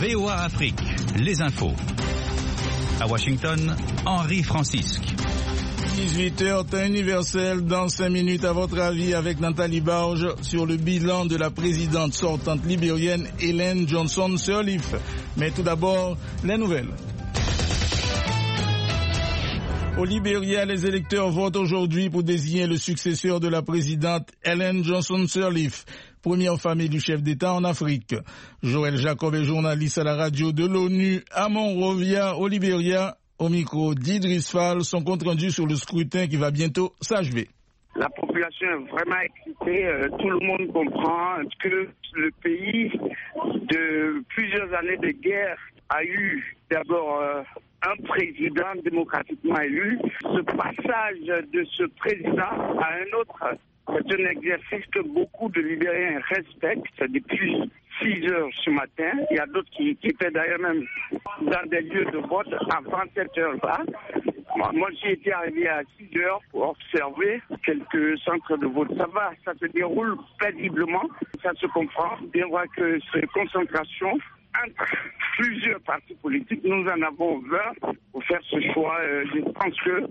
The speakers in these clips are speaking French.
VOA Afrique, les infos. À Washington, Henri Francisque. 18h, temps universel, dans 5 minutes, à votre avis, avec Nathalie Barge, sur le bilan de la présidente sortante libérienne Ellen Johnson Sirleaf. Mais tout d'abord, les nouvelles. Au Libéria, les électeurs votent aujourd'hui pour désigner le successeur de la présidente Ellen Johnson Sirleaf, première femme du chef d'État en Afrique. Joël Jacob est journaliste à la radio de l'ONU à Monrovia, au Libéria. Au micro d'Idriss Fall, son compte rendu sur le scrutin qui va bientôt s'achever. La population est vraiment excitée. Tout le monde comprend que le pays, de plusieurs années de guerre, a eu d'abord un président démocratiquement élu. Ce passage de ce président à un autre, c'est un exercice que beaucoup de Libériens respectent depuis 6 heures ce matin. Il y a d'autres qui étaient d'ailleurs même dans des lieux de vote avant cette heure-là. Moi, j'ai été arrivé à 6 heures pour observer quelques centres de vote. Ça va, ça se déroule paisiblement, ça se comprend. Bien voir que ces concentrations entre plusieurs partis politiques, nous en avons 20 pour faire ce choix. Je pense que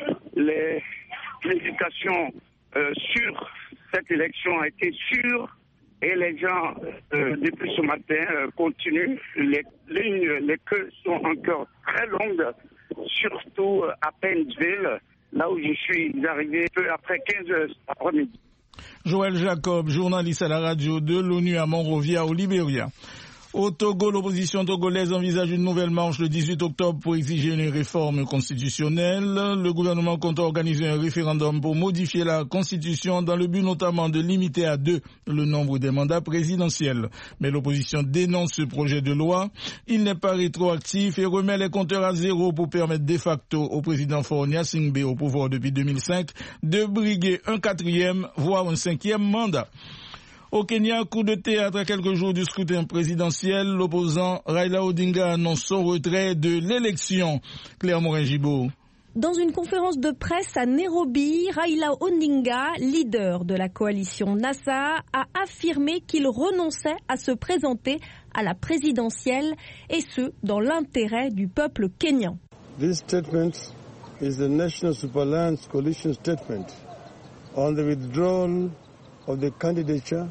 l'éducation sur cette élection a été sûre. Et les gens, depuis ce matin, continuent. Les queues sont encore très longues, surtout à Pennsville, là où je suis arrivé peu après 15 heures après-midi. Joël Jacob, journaliste à la radio de l'ONU à Monrovia, au Libéria. Au Togo, l'opposition togolaise envisage une nouvelle marche le 18 octobre pour exiger une réforme constitutionnelle. Le gouvernement compte organiser un référendum pour modifier la constitution dans le but notamment de limiter à 2 le nombre des mandats présidentiels. Mais l'opposition dénonce ce projet de loi. Il n'est pas rétroactif et remet les compteurs à zéro pour permettre de facto au président Faure Gnassingbé, au pouvoir depuis 2005, de briguer un 4e, voire un 5e mandat. Au Kenya, coup de théâtre à quelques jours du scrutin présidentiel, l'opposant Raila Odinga annonce son retrait de l'élection. Claire Morin-Gibault. Dans une conférence de presse à Nairobi, Raila Odinga, leader de la coalition NASA, a affirmé qu'il renonçait à se présenter à la présidentielle, et ce, dans l'intérêt du peuple kényan. This statement is the National Super Alliance Coalition statement on the withdrawal of the candidature.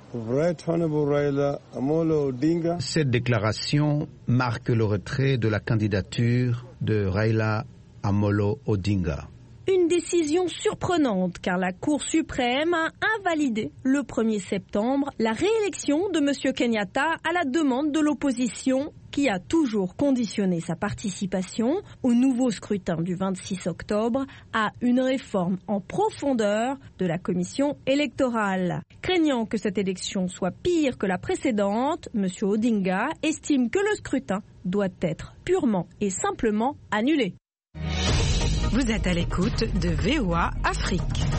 Cette déclaration marque le retrait de la candidature de Raila Amolo Odinga. Une décision surprenante car la Cour suprême a invalidé le 1er septembre la réélection de M. Kenyatta à la demande de l'opposition qui a toujours conditionné sa participation au nouveau scrutin du 26 octobre à une réforme en profondeur de la commission électorale. Craignant que cette élection soit pire que la précédente, M. Odinga estime que le scrutin doit être purement et simplement annulé. Vous êtes à l'écoute de VOA Afrique.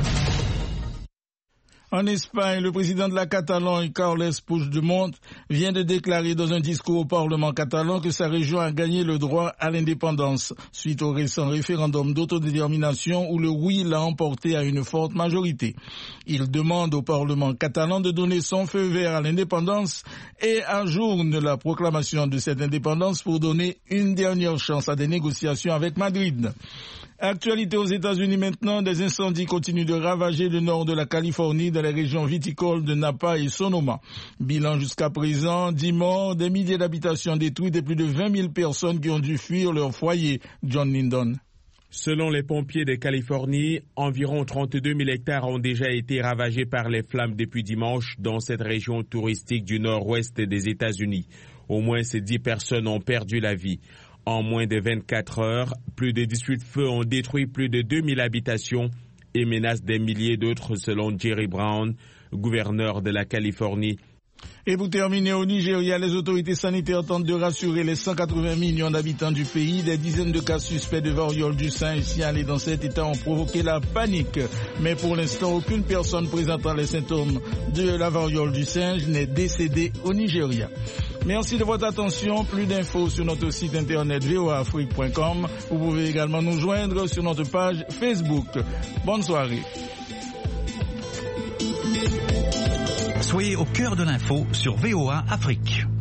En Espagne, le président de la Catalogne, Carles Puigdemont, vient de déclarer dans un discours au Parlement catalan que sa région a gagné le droit à l'indépendance, suite au récent référendum d'autodétermination où le oui l'a emporté à une forte majorité. Il demande au Parlement catalan de donner son feu vert à l'indépendance et ajourne la proclamation de cette indépendance pour donner une dernière chance à des négociations avec Madrid. Actualité aux États-Unis maintenant, des incendies continuent de ravager le nord de la Californie dans les régions viticoles de Napa et Sonoma. Bilan jusqu'à présent, 10 morts, des milliers d'habitations détruites et plus de 20 000 personnes qui ont dû fuir leur foyer. John Lyndon. Selon les pompiers de Californie, environ 32 000 hectares ont déjà été ravagés par les flammes depuis dimanche dans cette région touristique du nord-ouest des États-Unis. Au moins 10 personnes ont perdu la vie. En moins de 24 heures, plus de 18 feux ont détruit plus de 2000 habitations et menacent des milliers d'autres selon Jerry Brown, gouverneur de la Californie. Et pour terminer, au Nigeria, les autorités sanitaires tentent de rassurer les 180 millions d'habitants du pays. Des dizaines de cas suspects de variole du singe signalés dans cet état ont provoqué la panique. Mais pour l'instant, aucune personne présentant les symptômes de la variole du singe n'est décédée au Nigeria. Merci de votre attention. Plus d'infos sur notre site internet voaafrique.com. Vous pouvez également nous joindre sur notre page Facebook. Bonne soirée. Soyez au cœur de l'info sur VOA Afrique.